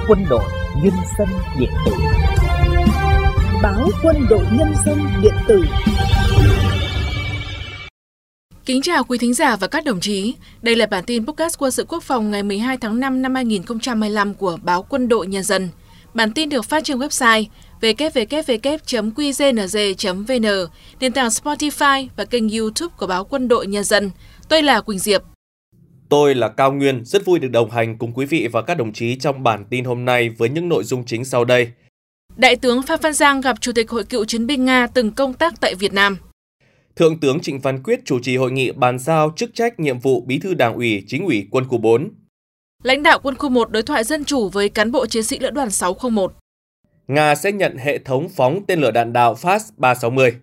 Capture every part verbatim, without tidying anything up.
Quân đội Nhân dân điện tử. Báo Quân đội Nhân dân điện tử. Kính chào quý thính giả và các đồng chí. Đây là bản tin podcast quân sự quốc phòng ngày mười hai tháng năm năm hai nghìn không trăm hai mươi lăm của báo Quân đội Nhân dân. Bản tin được phát trên website w w w chấm q g n g chấm v n, nền tảng Spotify và kênh YouTube của báo Quân đội Nhân dân. Tôi là Quỳnh Diệp. Tôi là Cao Nguyên, rất vui được đồng hành cùng quý vị và các đồng chí trong bản tin hôm nay với những nội dung chính sau đây. Đại tướng Phan Văn Giang gặp Chủ tịch Hội Cựu chiến binh Nga từng công tác tại Việt Nam. Thượng tướng Trịnh Văn Quyết chủ trì hội nghị bàn giao chức trách nhiệm vụ Bí thư Đảng ủy, Chính ủy Quân khu bốn. Lãnh đạo Quân khu một đối thoại dân chủ với cán bộ chiến sĩ lữ đoàn sáu không một. Nga sẽ nhận hệ thống phóng tên lửa đạn đạo Fast ba sáu mươi.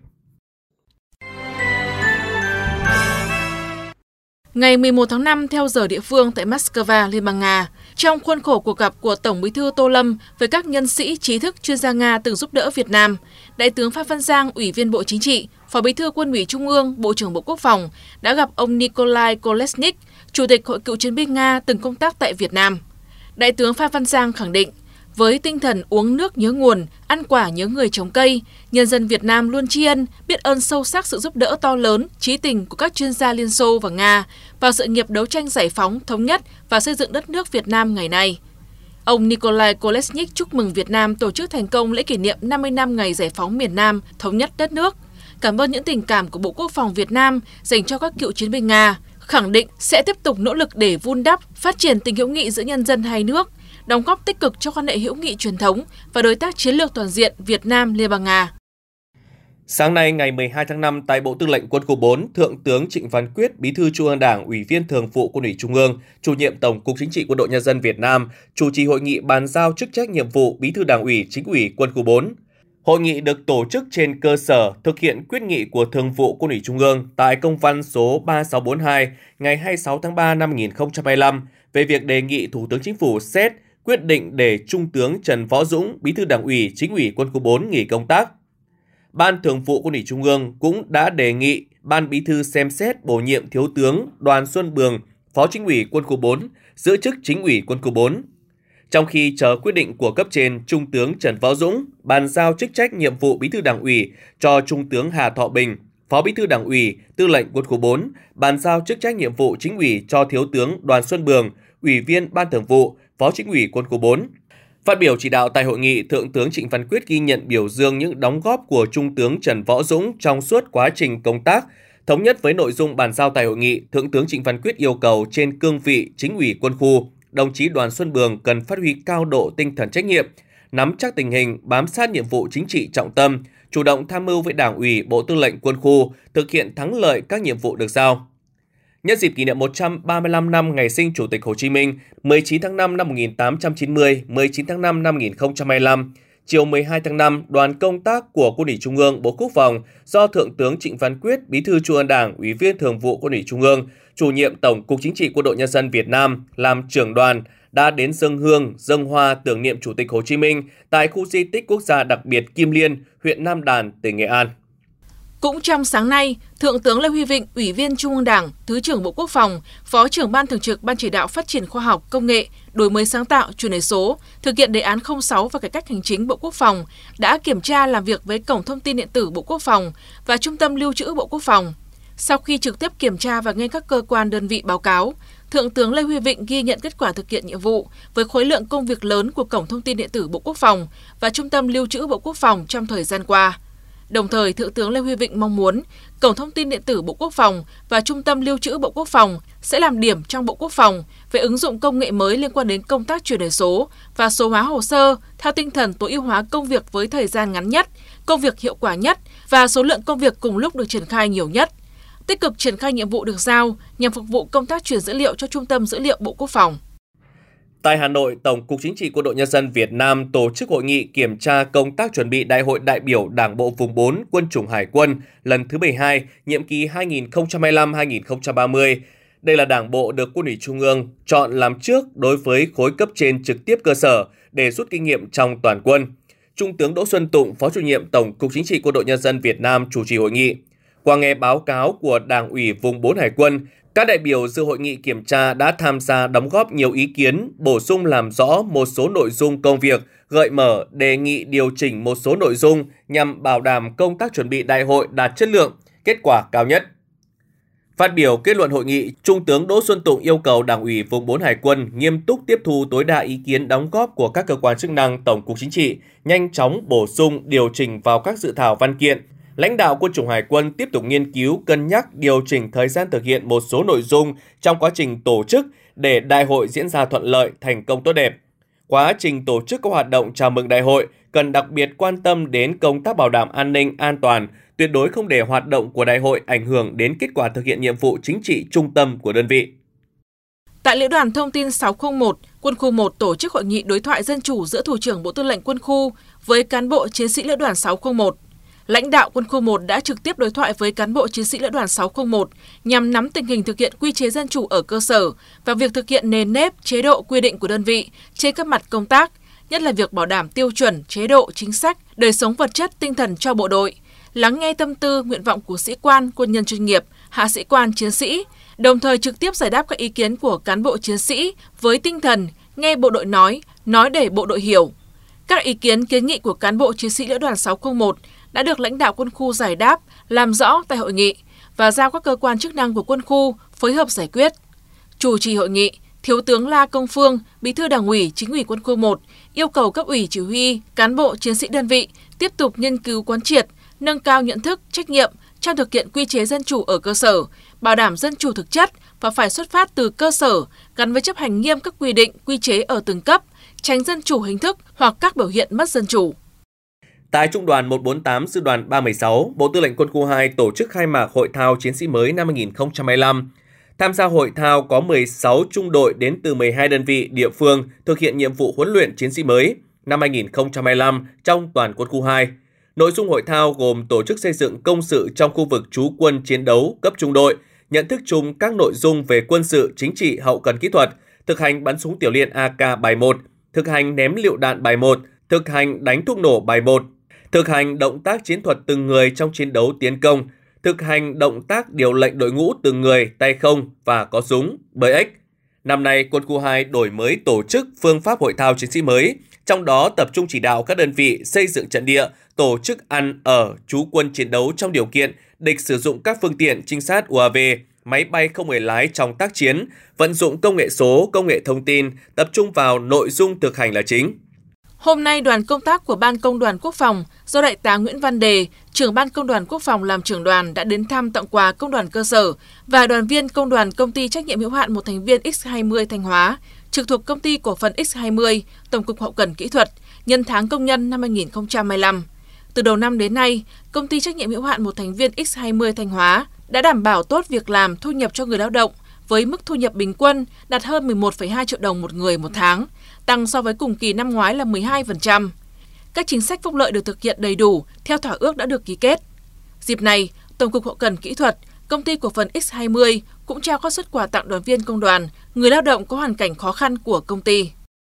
Ngày mười một tháng năm theo giờ địa phương tại Moscow, Liên bang Nga, trong khuôn khổ cuộc gặp của Tổng Bí thư Tô Lâm với các nhân sĩ trí thức chuyên gia Nga từng giúp đỡ Việt Nam, Đại tướng Phan Văn Giang, Ủy viên Bộ Chính trị, Phó Bí thư Quân ủy Trung ương, Bộ trưởng Bộ Quốc phòng đã gặp ông Nikolai Kolesnik, Chủ tịch Hội Cựu chiến binh Nga từng công tác tại Việt Nam. Đại tướng Phan Văn Giang khẳng định, với tinh thần uống nước nhớ nguồn, ăn quả nhớ người trồng cây, nhân dân Việt Nam luôn tri ân, biết ơn sâu sắc sự giúp đỡ to lớn, trí tình của các chuyên gia Liên Xô và Nga vào sự nghiệp đấu tranh giải phóng, thống nhất và xây dựng đất nước Việt Nam ngày nay. Ông Nikolai Kolesnik chúc mừng Việt Nam tổ chức thành công lễ kỷ niệm năm mươi năm ngày giải phóng miền Nam, thống nhất đất nước. Cảm ơn những tình cảm của Bộ Quốc phòng Việt Nam dành cho các cựu chiến binh Nga, khẳng định sẽ tiếp tục nỗ lực để vun đắp, phát triển tình hữu nghị giữa nhân dân hai nước, đóng góp tích cực cho quan hệ hữu nghị truyền thống và đối tác chiến lược toàn diện Việt Nam Liên bang Nga. Sáng nay ngày mười hai tháng năm tại Bộ Tư lệnh Quân khu bốn, Thượng tướng Trịnh Văn Quyết, Bí thư Trung ương Đảng, Ủy viên Thường vụ Quân ủy Trung ương, Chủ nhiệm Tổng cục Chính trị Quân đội Nhân dân Việt Nam chủ trì hội nghị bàn giao chức trách nhiệm vụ Bí thư Đảng ủy, Chính ủy Quân khu bốn. Hội nghị được tổ chức trên cơ sở thực hiện quyết nghị của Thường vụ Quân ủy Trung ương tại công văn số ba sáu bốn hai ngày hai mươi sáu tháng ba năm hai nghìn không trăm hai mươi lăm về việc đề nghị Thủ tướng Chính phủ xét quyết định để Trung tướng Trần Võ Dũng, Bí thư Đảng ủy, Chính ủy Quân khu bốn nghỉ công tác. Ban Thường vụ Quân ủy Trung ương cũng đã đề nghị Ban Bí thư xem xét bổ nhiệm Thiếu tướng Đoàn Xuân Bường, Phó Chính ủy Quân khu bốn, giữ chức Chính ủy Quân khu bốn. Trong khi chờ quyết định của cấp trên, Trung tướng Trần Võ Dũng bàn giao chức trách nhiệm vụ Bí thư Đảng ủy cho Trung tướng Hà Thọ Bình, Phó Bí thư Đảng ủy, Tư lệnh Quân khu bốn, bàn giao chức trách nhiệm vụ Chính ủy cho Thiếu tướng Đoàn Xuân Bường, Ủy viên Ban Thường vụ, Phó Chính ủy Quân khu bốn. Phát biểu chỉ đạo tại hội nghị, Thượng tướng Trịnh Văn Quyết ghi nhận biểu dương những đóng góp của Trung tướng Trần Võ Dũng trong suốt quá trình công tác. Thống nhất với nội dung bàn giao tại hội nghị, Thượng tướng Trịnh Văn Quyết yêu cầu trên cương vị Chính ủy Quân khu, đồng chí Đoàn Xuân Bường cần phát huy cao độ tinh thần trách nhiệm, nắm chắc tình hình, bám sát nhiệm vụ chính trị trọng tâm, chủ động tham mưu với Đảng ủy, Bộ Tư lệnh Quân khu, thực hiện thắng lợi các nhiệm vụ được giao. Nhân dịp kỷ niệm một trăm ba mươi lăm năm ngày sinh Chủ tịch Hồ Chí Minh, mười chín tháng năm năm một nghìn tám trăm chín mươi, mười chín tháng năm năm hai nghìn không trăm hai mươi lăm, chiều mười hai tháng năm, đoàn công tác của Quân ủy Trung ương, Bộ Quốc phòng do Thượng tướng Trịnh Văn Quyết, Bí thư Trung ương Đảng, Ủy viên Thường vụ Quân ủy Trung ương, Chủ nhiệm Tổng cục Chính trị Quân đội Nhân dân Việt Nam làm trưởng đoàn đã đến dâng hương, dâng hoa tưởng niệm Chủ tịch Hồ Chí Minh tại khu di tích quốc gia đặc biệt Kim Liên, huyện Nam Đàn, tỉnh Nghệ An. Cũng trong sáng nay, Thượng tướng Lê Huy Vịnh, Ủy viên Trung ương Đảng, Thứ trưởng Bộ Quốc phòng, Phó trưởng Ban Thường trực Ban Chỉ đạo Phát triển Khoa học, Công nghệ, Đổi mới sáng tạo, chuyển đổi số, thực hiện đề án không sáu và cải cách hành chính Bộ Quốc phòng đã kiểm tra làm việc với Cổng Thông tin Điện tử Bộ Quốc phòng và Trung tâm Lưu trữ Bộ Quốc phòng. Sau khi trực tiếp kiểm tra và nghe các cơ quan đơn vị báo cáo, Thượng tướng Lê Huy Vịnh ghi nhận kết quả thực hiện nhiệm vụ với khối lượng công việc lớn của Cổng Thông tin Điện tử Bộ Quốc phòng và Trung tâm Lưu trữ Bộ Quốc phòng trong thời gian qua. Đồng thời, Thượng tướng Lê Huy Vịnh mong muốn Cổng Thông tin Điện tử Bộ Quốc phòng và Trung tâm Lưu trữ Bộ Quốc phòng sẽ làm điểm trong Bộ Quốc phòng về ứng dụng công nghệ mới liên quan đến công tác chuyển đổi số và số hóa hồ sơ theo tinh thần tối ưu hóa công việc với thời gian ngắn nhất, công việc hiệu quả nhất và số lượng công việc cùng lúc được triển khai nhiều nhất. Tích cực triển khai nhiệm vụ được giao nhằm phục vụ công tác truyền dữ liệu cho Trung tâm Dữ liệu Bộ Quốc phòng. Tại Hà Nội, Tổng cục Chính trị Quân đội Nhân dân Việt Nam tổ chức hội nghị kiểm tra công tác chuẩn bị Đại hội đại biểu Đảng bộ vùng bốn Quân chủng Hải quân lần thứ mười hai, nhiệm kỳ hai nghìn không trăm hai mươi lăm đến hai nghìn không trăm ba mươi. Đây là Đảng bộ được Quân ủy Trung ương chọn làm trước đối với khối cấp trên trực tiếp cơ sở để rút kinh nghiệm trong toàn quân. Trung tướng Đỗ Xuân Tụng, Phó chủ nhiệm Tổng cục Chính trị Quân đội Nhân dân Việt Nam chủ trì hội nghị. Qua nghe báo cáo của Đảng ủy vùng bốn Hải quân, Các đại biểu dự hội nghị kiểm tra đã tham gia đóng góp nhiều ý kiến, bổ sung làm rõ một số nội dung công việc, gợi mở, đề nghị điều chỉnh một số nội dung nhằm bảo đảm công tác chuẩn bị đại hội đạt chất lượng, kết quả cao nhất. Phát biểu kết luận hội nghị, Trung tướng Đỗ Xuân Tụng yêu cầu Đảng ủy Vùng bốn Hải quân nghiêm túc tiếp thu tối đa ý kiến đóng góp của các cơ quan chức năng Tổng cục Chính trị, nhanh chóng bổ sung, điều chỉnh vào các dự thảo văn kiện. Lãnh đạo Quân chủng Hải quân tiếp tục nghiên cứu, cân nhắc, điều chỉnh thời gian thực hiện một số nội dung trong quá trình tổ chức để đại hội diễn ra thuận lợi, thành công tốt đẹp. Quá trình tổ chức các hoạt động chào mừng đại hội cần đặc biệt quan tâm đến công tác bảo đảm an ninh, an toàn, tuyệt đối không để hoạt động của đại hội ảnh hưởng đến kết quả thực hiện nhiệm vụ chính trị trung tâm của đơn vị. Tại Lữ đoàn Thông tin sáu không một, Quân khu một tổ chức hội nghị đối thoại dân chủ giữa Thủ trưởng Bộ Tư lệnh Quân khu với cán bộ chiến sĩ Lữ đoàn sáu không một. Lãnh đạo Quân khu một đã trực tiếp đối thoại với cán bộ chiến sĩ Lữ đoàn sáu không một nhằm nắm tình hình thực hiện quy chế dân chủ ở cơ sở và việc thực hiện nền nếp, chế độ quy định của đơn vị trên các mặt công tác, nhất là việc bảo đảm tiêu chuẩn, chế độ, chính sách, đời sống vật chất, tinh thần cho bộ đội, lắng nghe tâm tư, nguyện vọng của sĩ quan, quân nhân chuyên nghiệp, hạ sĩ quan, chiến sĩ, đồng thời trực tiếp giải đáp các ý kiến của cán bộ chiến sĩ với tinh thần nghe bộ đội nói, nói để bộ đội hiểu. Các ý kiến kiến nghị của cán bộ chiến sĩ Lữ đoàn sáu không một đã được lãnh đạo quân khu giải đáp, làm rõ tại hội nghị và giao các cơ quan chức năng của quân khu phối hợp giải quyết. Chủ trì hội nghị, Thiếu tướng La Công Phương, Bí thư Đảng ủy, Chính ủy Quân khu một yêu cầu cấp ủy chỉ huy, cán bộ chiến sĩ đơn vị tiếp tục nghiên cứu quán triệt, nâng cao nhận thức, trách nhiệm trong thực hiện quy chế dân chủ ở cơ sở, bảo đảm dân chủ thực chất và phải xuất phát từ cơ sở, gắn với chấp hành nghiêm các quy định, quy chế ở từng cấp, tránh dân chủ hình thức hoặc các biểu hiện mất dân chủ. Tại Trung đoàn một bốn tám Sư đoàn ba một sáu, Bộ Tư lệnh Quân khu hai tổ chức khai mạc Hội thao Chiến sĩ mới năm hai nghìn không trăm hai mươi lăm. Tham gia hội thao có mười sáu trung đội đến từ mười hai đơn vị địa phương thực hiện nhiệm vụ huấn luyện chiến sĩ mới năm hai nghìn không trăm hai mươi lăm trong toàn Quân khu hai. Nội dung hội thao gồm tổ chức xây dựng công sự trong khu vực trú quân chiến đấu cấp trung đội, nhận thức chung các nội dung về quân sự, chính trị, hậu cần kỹ thuật, thực hành bắn súng tiểu liên a ca bài một, thực hành ném lựu đạn bài một, thực hành đánh thuốc nổ bài một, thực hành động tác chiến thuật từng người trong chiến đấu tiến công, thực hành động tác điều lệnh đội ngũ từng người tay không và có súng, bê ích. Năm nay, Quân khu hai đổi mới tổ chức phương pháp hội thao chiến sĩ mới, trong đó tập trung chỉ đạo các đơn vị xây dựng trận địa, tổ chức ăn, ở, trú quân chiến đấu trong điều kiện địch sử dụng các phương tiện trinh sát u a vê, máy bay không người lái trong tác chiến, vận dụng công nghệ số, công nghệ thông tin, tập trung vào nội dung thực hành là chính. Hôm nay, đoàn công tác của Ban Công đoàn Quốc phòng do Đại tá Nguyễn Văn Đề, trưởng Ban Công đoàn Quốc phòng làm trưởng đoàn đã đến thăm tặng quà công đoàn cơ sở và đoàn viên công đoàn Công ty trách nhiệm hữu hạn một thành viên X hai mươi Thanh Hóa, trực thuộc Công ty cổ phần X hai mươi, Tổng cục Hậu cần Kỹ thuật, nhân tháng công nhân năm hai nghìn không trăm hai mươi lăm. Từ đầu năm đến nay, Công ty trách nhiệm hữu hạn một thành viên X hai mươi Thanh Hóa đã đảm bảo tốt việc làm, thu nhập cho người lao động với mức thu nhập bình quân đạt hơn mười một phẩy hai triệu đồng một người một tháng, tăng so với cùng kỳ năm ngoái là mười hai phần trăm. Các chính sách phúc lợi được thực hiện đầy đủ theo thỏa ước đã được ký kết. Dịp này, Tổng cục Hậu cần Kỹ thuật, Công ty cổ phần X hai mươi cũng trao các suất quà tặng đoàn viên công đoàn, người lao động có hoàn cảnh khó khăn của công ty.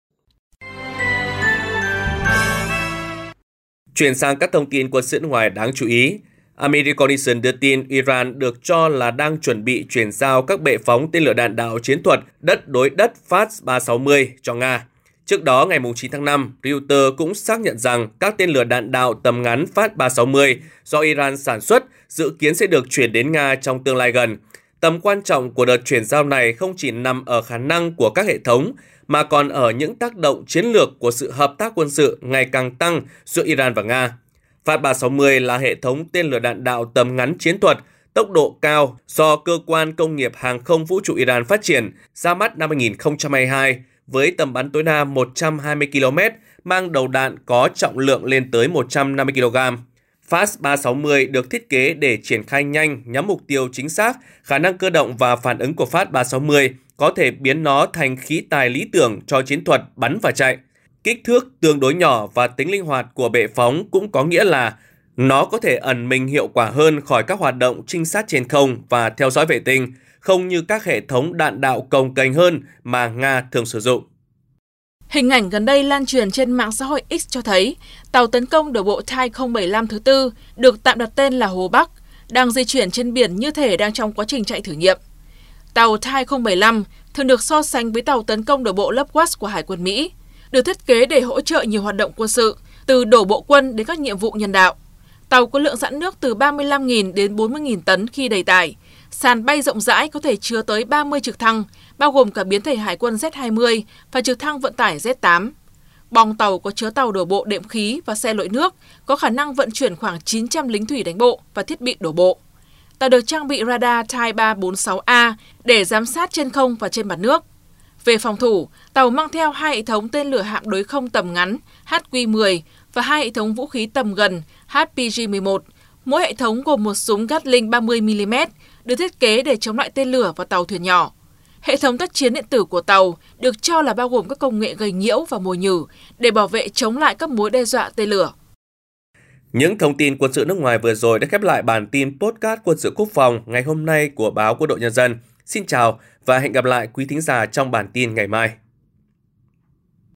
Chuyển sang các thông tin quân sự nước ngoài đáng chú ý. American Nation đưa tin Iran được cho là đang chuẩn bị chuyển giao các bệ phóng tên lửa đạn đạo chiến thuật đất đối đất Fast ba sáu mươi cho Nga. Trước đó, ngày chín tháng năm, Reuters cũng xác nhận rằng các tên lửa đạn đạo tầm ngắn Fast ba sáu mươi do Iran sản xuất dự kiến sẽ được chuyển đến Nga trong tương lai gần. Tầm quan trọng của đợt chuyển giao này không chỉ nằm ở khả năng của các hệ thống, mà còn ở những tác động chiến lược của sự hợp tác quân sự ngày càng tăng giữa Iran và Nga. Fast ba sáu mươi là hệ thống tên lửa đạn đạo tầm ngắn chiến thuật, tốc độ cao do Cơ quan Công nghiệp Hàng không Vũ trụ Iran phát triển, ra mắt năm hai nghìn không trăm hai mươi hai, với tầm bắn tối đa một trăm hai mươi ki lô mét, mang đầu đạn có trọng lượng lên tới một trăm năm mươi ki lô gam. Fast ba sáu mươi được thiết kế để triển khai nhanh, nhắm mục tiêu chính xác, khả năng cơ động và phản ứng của Fast ba sáu mươi có thể biến nó thành khí tài lý tưởng cho chiến thuật bắn và chạy. Kích thước tương đối nhỏ và tính linh hoạt của bệ phóng cũng có nghĩa là nó có thể ẩn mình hiệu quả hơn khỏi các hoạt động trinh sát trên không và theo dõi vệ tinh, không như các hệ thống đạn đạo cồng kềnh hơn mà Nga thường sử dụng. Hình ảnh gần đây lan truyền trên mạng xã hội X cho thấy tàu tấn công đổ bộ Thai không bảy lăm thứ tư, được tạm đặt tên là Hồ Bắc, đang di chuyển trên biển như thể đang trong quá trình chạy thử nghiệm. Tàu Type không bảy lăm thường được so sánh với tàu tấn công đổ bộ Lockwood của Hải quân Mỹ, được thiết kế để hỗ trợ nhiều hoạt động quân sự, từ đổ bộ quân đến các nhiệm vụ nhân đạo. Tàu có lượng dãn nước từ ba mươi lăm nghìn đến bốn mươi nghìn tấn khi đầy tải. Sàn bay rộng rãi có thể chứa tới ba mươi trực thăng, bao gồm cả biến thể Hải quân Z hai mươi và trực thăng vận tải Z tám. Bong tàu có chứa tàu đổ bộ đệm khí và xe lội nước, có khả năng vận chuyển khoảng chín trăm lính thủy đánh bộ và thiết bị đổ bộ. Tàu được trang bị radar Type ba bốn sáu A để giám sát trên không và trên mặt nước. Về phòng thủ, tàu mang theo hai hệ thống tên lửa hạm đối không tầm ngắn H Q mười và hai hệ thống vũ khí tầm gần H P G mười một. Mỗi hệ thống gồm một súng Gatling ba mươi mi li mét, được thiết kế để chống lại tên lửa và tàu thuyền nhỏ. Hệ thống tác chiến điện tử của tàu được cho là bao gồm các công nghệ gây nhiễu và mồi nhử để bảo vệ chống lại các mối đe dọa tên lửa. Những thông tin quân sự nước ngoài vừa rồi đã khép lại bản tin podcast quân sự quốc phòng ngày hôm nay của báo Quân đội Nhân dân. Xin chào và hẹn gặp lại quý thính giả trong bản tin ngày mai.